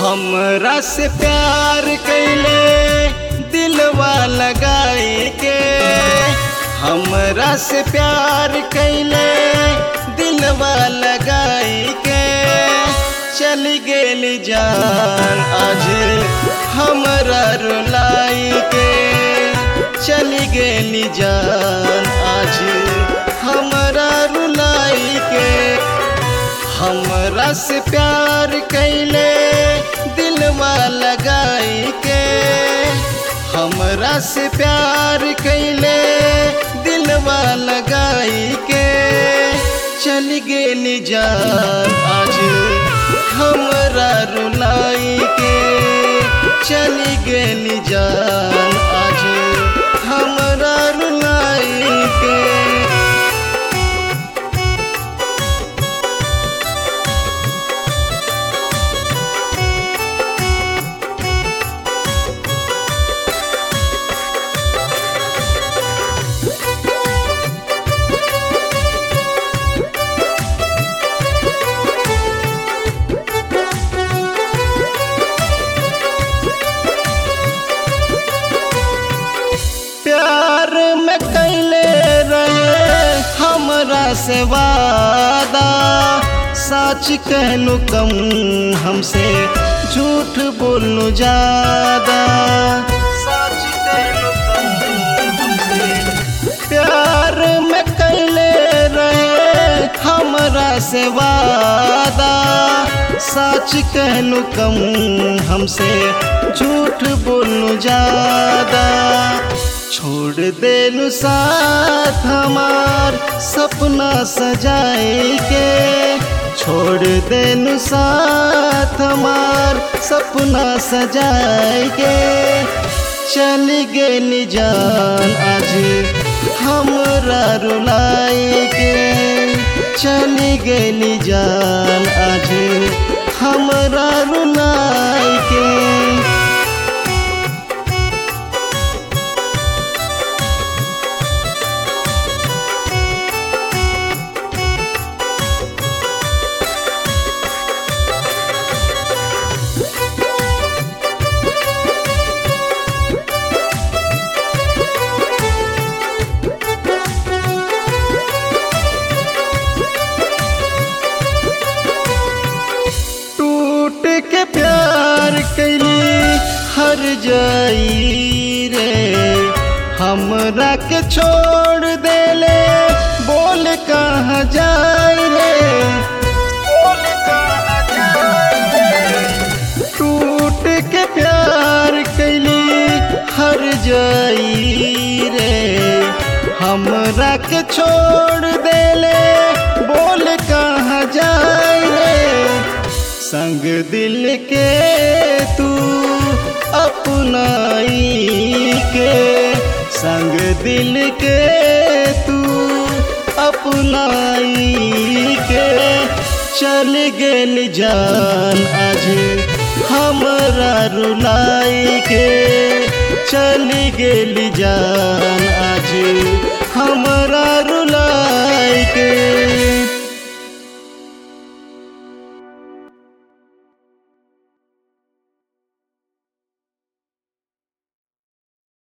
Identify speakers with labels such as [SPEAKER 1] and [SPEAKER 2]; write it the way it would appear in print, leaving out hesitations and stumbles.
[SPEAKER 1] हमरा से प्यार कैले दिलवा लगाई के, हमरा से प्यार कैले दिलवा लगाई के, चली गेली जान आज हमरा रुलाई के, चली गेली जान आज हमरा रुलाई के। हमरा से प्यार कैले दिलवा लगाई के, हमरा से प्यार कैले दिलवा लगाई के, चली गेली जान आज हमरा रुलाई के, चली गेली जान आज हमरा रुलाई के। प्यार में कैले रहे हमरा से वादा, सच कहलू कम हमसे झूठ बोलू ज्यादा, सच कहलू कम हमसे। प्यार में कैले रहे हमरा से वादा, सच कहलू कम हमसे झूठ बोलू ज्यादा, छोड़ देलू साथ हमार सपना सजाए के, छोड़ देलू साथ हमार सपना सजाए के, चली गेली जान आज हमरा रुलाई के, चली गेली जान आज हमरा रुलाई के। के प्यार कैली हर जाई रे, हमरा के छोड़ देले बोल कहाँ जाई रे, बोल कहाँ जाई रे। टूट के प्यार कैली हर जाई रे, हमरा के छोड़ देले बोल कहाँ जाई रे। संग दिल के तू अपनाई के, संग दिल के तू अपनाई के, चल गेली जान आज हमरा रुलाई के, चल गेली जान आज हमरा